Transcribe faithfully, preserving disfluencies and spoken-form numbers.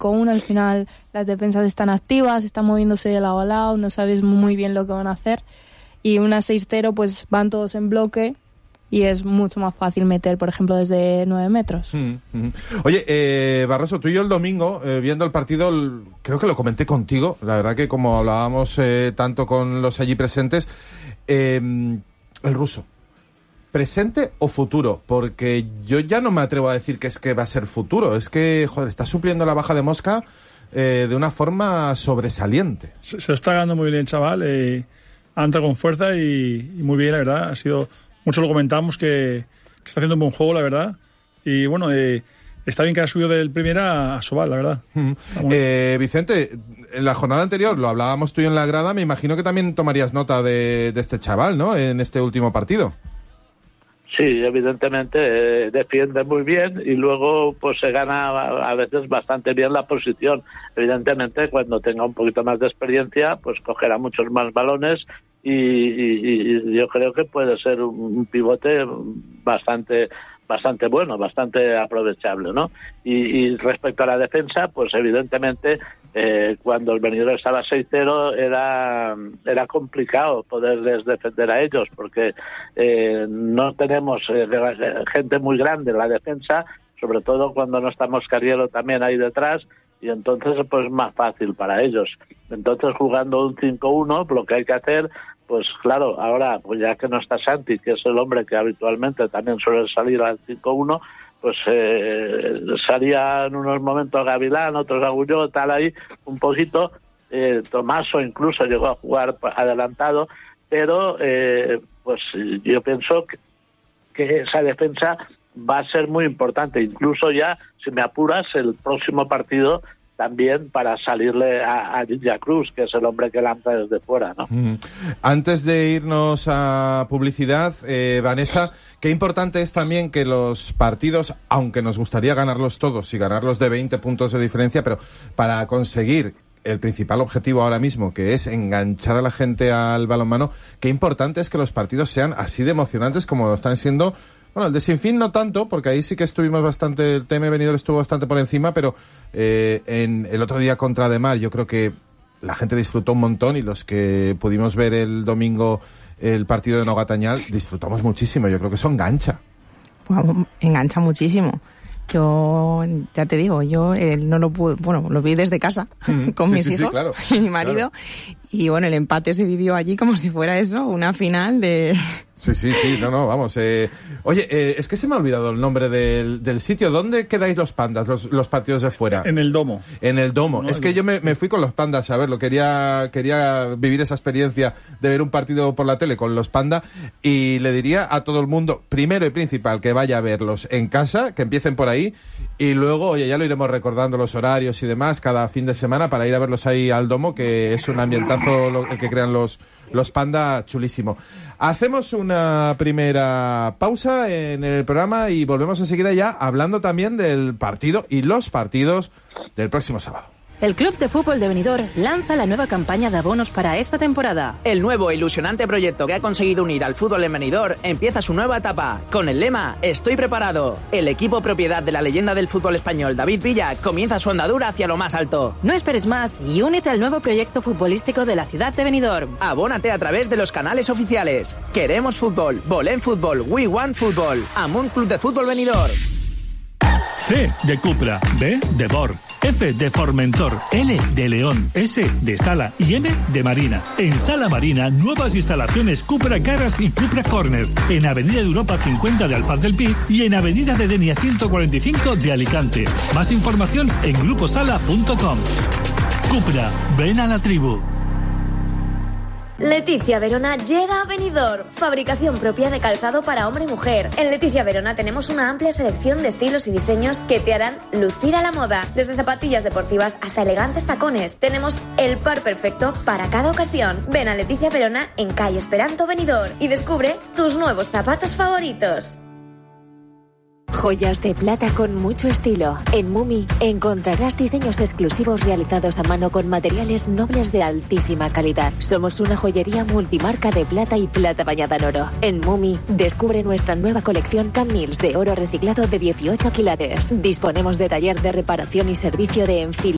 cinco uno, al final las defensas están activas, están moviéndose de lado a lado, no sabes muy bien lo que van a hacer. Y una seis cero, pues van todos en bloque y es mucho más fácil meter, por ejemplo, desde nueve metros. Mm, mm. Oye, eh, Barroso, tú y yo el domingo, eh, viendo el partido, el, creo que lo comenté contigo, la verdad que como hablábamos eh, tanto con los allí presentes, eh, el ruso, ¿presente o futuro? Porque yo ya no me atrevo a decir que es que va a ser futuro, es que, joder, está supliendo la baja de Mosca eh, de una forma sobresaliente. Se, se lo está ganando muy bien el chaval, eh, ha entrado con fuerza y, y muy bien, la verdad, ha sido... Muchos lo comentamos que, que está haciendo un buen juego, la verdad. Y bueno, eh, está bien que ha subido del primera a Sobal, la verdad. Mm. Eh, Vicente, en la jornada anterior, lo hablábamos tú y en la grada, me imagino que también tomarías nota de, de este chaval, ¿no? En este último partido. Sí, evidentemente eh, defiende muy bien y luego pues se gana a, a veces bastante bien la posición. Evidentemente cuando tenga un poquito más de experiencia pues cogerá muchos más balones y, y, y yo creo que puede ser un, un pivote bastante bastante bueno, bastante aprovechable, ¿no? Y, y respecto a la defensa, pues evidentemente eh, cuando el Benidorm estaba seis cero era era complicado poderles defender a ellos porque eh, no tenemos eh, gente muy grande en la defensa, sobre todo cuando no está Moscariello también ahí detrás, y entonces pues más fácil para ellos. Entonces jugando un cinco uno, lo que hay que hacer, pues claro, ahora pues ya que no está Santi, que es el hombre que habitualmente también suele salir al cinco uno, pues eh, salía en unos momentos Gavilán, otros Agulló, tal ahí, un poquito, eh, Tomaso incluso llegó a jugar adelantado, pero eh, pues yo pienso que, que esa defensa va a ser muy importante, incluso ya, si me apuras, el próximo partido también para salirle a, a Gilla Cruz, que es el hombre que lanza desde fuera, ¿no? Mm. Antes de irnos a publicidad, eh, Vanessa, qué importante es también que los partidos, aunque nos gustaría ganarlos todos y ganarlos de veinte puntos de diferencia, pero para conseguir el principal objetivo ahora mismo, que es enganchar a la gente al balonmano, qué importante es que los partidos sean así de emocionantes como lo están siendo. Bueno, el de Sinfín no tanto, porque ahí sí que estuvimos bastante, el T M Benidorm estuvo bastante por encima, pero eh, en el otro día contra Ademar yo creo que la gente disfrutó un montón y los que pudimos ver el domingo el partido de Nogatañal disfrutamos muchísimo. Yo creo que eso engancha. Bueno, engancha muchísimo. Yo, ya te digo, yo eh, no lo pude, bueno, lo vi desde casa mm, con sí, mis sí, hijos sí, claro, y mi marido, claro. Y bueno, el empate se vivió allí como si fuera eso, una final de... Sí, sí, sí, no, no, vamos. Eh, oye, eh, es que se me ha olvidado el nombre del, del sitio. ¿Dónde quedáis los pandas, los, los partidos de fuera? En el Domo. En el Domo. No, es que yo me, me fui con los pandas a verlo. Quería, quería vivir esa experiencia de ver un partido por la tele con los pandas y le diría a todo el mundo, primero y principal, que vaya a verlos en casa, que empiecen por ahí y luego, oye, ya lo iremos recordando los horarios y demás cada fin de semana para ir a verlos ahí al Domo, que es un ambientazo lo, el que crean los los panda chulísimo. Hacemos una primera pausa en el programa y volvemos enseguida ya hablando también del partido y los partidos del próximo sábado. El Club de Fútbol de Benidorm lanza la nueva campaña de abonos para esta temporada. El nuevo e ilusionante proyecto que ha conseguido unir al fútbol en Benidorm empieza su nueva etapa, con el lema Estoy preparado. El equipo propiedad de la leyenda del fútbol español, David Villa, comienza su andadura hacia lo más alto. No esperes más y únete al nuevo proyecto futbolístico de la ciudad de Benidorm. Abónate a través de los canales oficiales. Queremos fútbol, Volem Fútbol, We Want Fútbol, Amunt Club de Fútbol Benidorm. C de Cupra, B de Borg, F de Formentor, L de León, S de Sala y M de Marina. En Sala Marina, nuevas instalaciones Cupra Garage y Cupra Corner. En Avenida de Europa cincuenta de Alfaz del Pi y en Avenida de Denia ciento cuarenta y cinco de Alicante. Más información en gruposala punto com. Cupra, ven a la tribu. Leticia Verona llega a Benidorm. Fabricación propia de calzado para hombre y mujer. En Leticia Verona tenemos una amplia selección de estilos y diseños que te harán lucir a la moda. Desde zapatillas deportivas hasta elegantes tacones. Tenemos el par perfecto para cada ocasión. Ven a Leticia Verona en calle Esperanto Benidorm y descubre tus nuevos zapatos favoritos. Joyas de plata con mucho estilo. En Mumi encontrarás diseños exclusivos realizados a mano con materiales nobles de altísima calidad. Somos una joyería multimarca de plata y plata bañada en oro. En Mumi descubre nuestra nueva colección Camils de oro reciclado de dieciocho quilates. Disponemos de taller de reparación y servicio de enfil